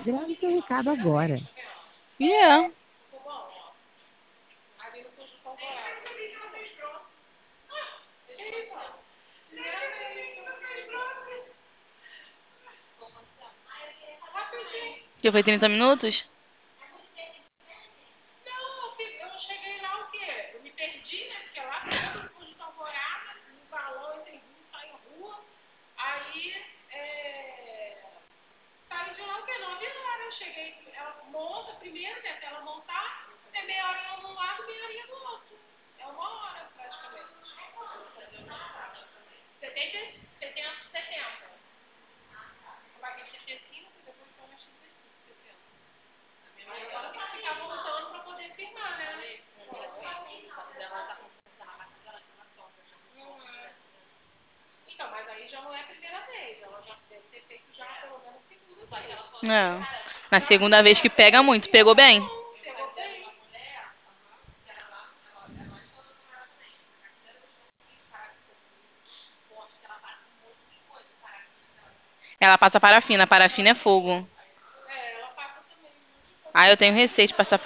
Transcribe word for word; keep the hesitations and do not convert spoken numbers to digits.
Grava o seu recado agora. E é. Já foi trinta minutos? É. Na segunda vez que pega muito. Pegou bem? Ela passa parafina. Parafina é fogo. Ah, eu tenho receio de passar